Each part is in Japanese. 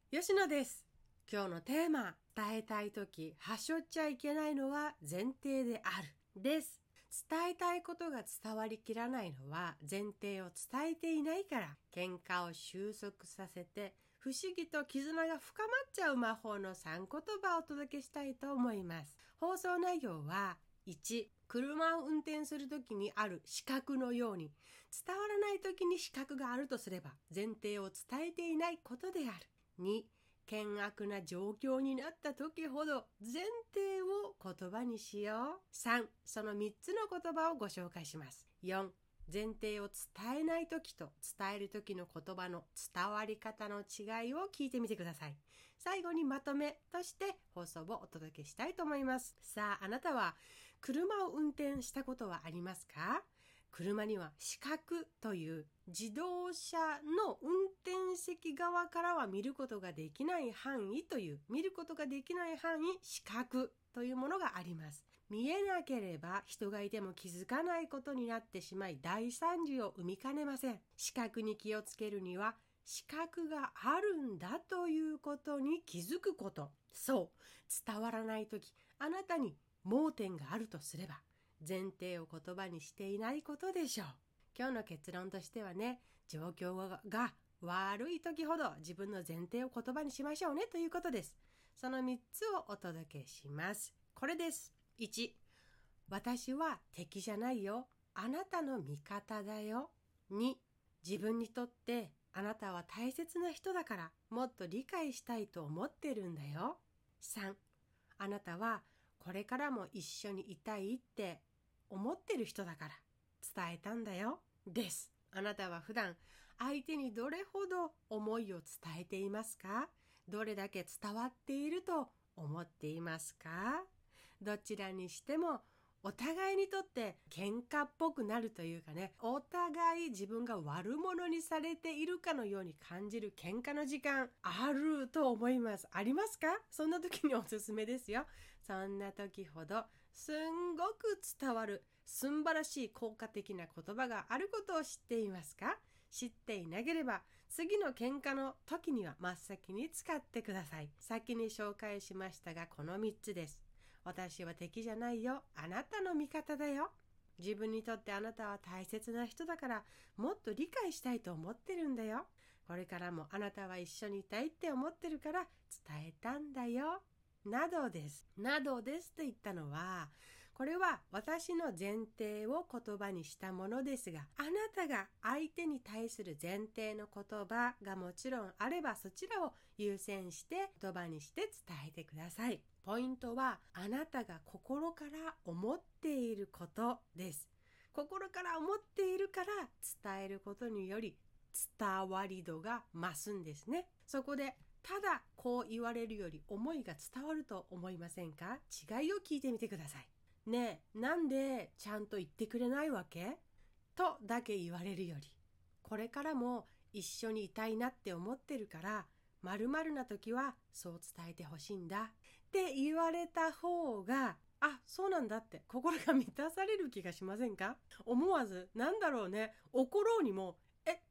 吉野です。今日のテーマ、伝えたいとき、はしょっちゃいけないのは前提であるです。伝えたいことが伝わりきらないのは前提を伝えていないから、喧嘩を収束させて不思議と絆が深まっちゃう魔法の3言葉をお届けしたいと思います。放送内容は1、車を運転するときにある視覚のように、伝わらないときに視覚があるとすれば前提を伝えていないことである。2、険悪な状況になった時ほど前提を言葉にしよう。3、その3つの言葉をご紹介します。4、前提を伝えない時と伝える時の言葉の伝わり方の違いを聞いてみてください。最後にまとめとして放送をお届けしたいと思います。さあ、あなたは車を運転したことはありますか？車には視覚という自動車の運転席側からは見ることができない範囲という見ることができない範囲視覚というものがあります。見えなければ人がいても気づかないことになってしまい大惨事を生みかねません。視覚に気をつけるには視覚があるんだということに気づくこと。そう、伝わらないときあなたに盲点があるとすれば前提を言葉にしていないことでしょう。今日の結論としてはね、状況が悪い時ほど自分の前提を言葉にしましょうねということです。その3つをお届けします。これです。1、私は敵じゃないよ。あなたの味方だよ。2、自分にとってあなたは大切な人だからもっと理解したいと思ってるんだよ。3、あなたはこれからも一緒にいたいって思ってる人だから伝えたんだよ。です。あなたは普段相手にどれほど思いを伝えていますか？どれだけ伝わっていると思っていますか？どちらにしてもお互いにとって喧嘩っぽくなるというかね、お互い自分が悪者にされているかのように感じる喧嘩の時間あると思います。ありますか？そんな時におすすめですよ。そんな時ほどすんごく伝わるすんばらしい効果的な言葉があることを知っていますか？知っていなければ次の喧嘩の時には真っ先に使ってください。先に紹介しましたがこの3つです。私は敵じゃないよ。あなたの味方だよ。自分にとってあなたは大切な人だからもっと理解したいと思ってるんだよ。これからもあなたは一緒にいたいって思ってるから伝えたんだよ。などです。などですと言ったのは、これは私の前提を言葉にしたものですが、あなたが相手に対する前提の言葉がもちろんあればそちらを優先して言葉にして伝えてください。ポイントはあなたが心から思っていることです。心から思っているから伝えることにより伝わり度が増すんですね。そこでただこう言われるより思いが伝わると思いませんか？違いを聞いてみてください。ねえ、なんでちゃんと言ってくれないわけ？とだけ言われるより、これからも一緒にいたいなって思ってるから〇〇な時はそう伝えてほしいんだって言われた方が、あ、そうなんだって心が満たされる気がしませんか？思わず、なんだろうね、怒ろうにも、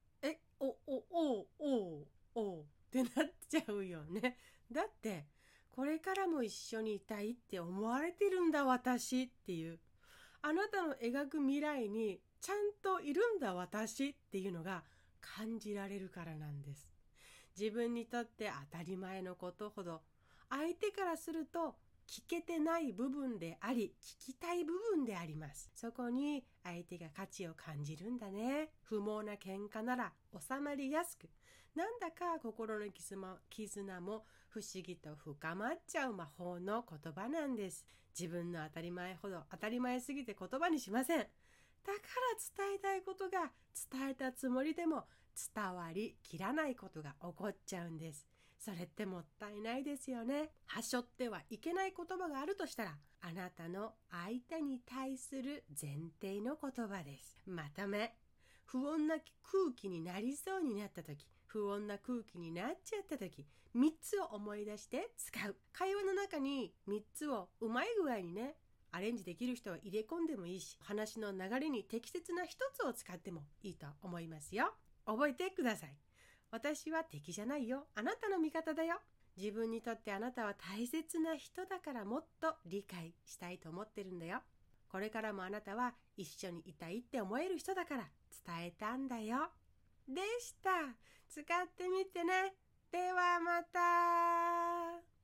おってなっちゃうよね。だって、これからも一緒にいたいって思われてるんだ私っていう、あなたの描く未来にちゃんといるんだ私っていうのが感じられるからなんです。自分にとって当たり前のことほど相手からすると聞けてない部分であり聞きたい部分であります。そこに相手が価値を感じるんだね。不毛な喧嘩なら収まりやすく、なんだか心の絆も不思議と深まっちゃう魔法の言葉なんです。自分の当たり前ほど当たり前すぎて言葉にしません。だから伝えたいことが伝えたつもりでも伝わりきらないことが起こっちゃうんです。それってもったいないですよね。はしょってはいけない言葉があるとしたら、あなたの相手に対する前提の言葉です。まとめ。不穏な空気になりそうになった時、不穏な空気になっちゃった時、3つを思い出して使う。会話の中に3つをうまい具合にね、アレンジできる人は入れ込んでもいいし、話の流れに適切な1つを使ってもいいと思いますよ。覚えてください。 私は敵じゃないよ。あなたの味方だよ。自分にとってあなたは大切な人だからもっと理解したいと思ってるんだよ。これからもあなたは一緒にいたいって思える人だから伝えたんだよ。でした。使ってみてね。ではまた。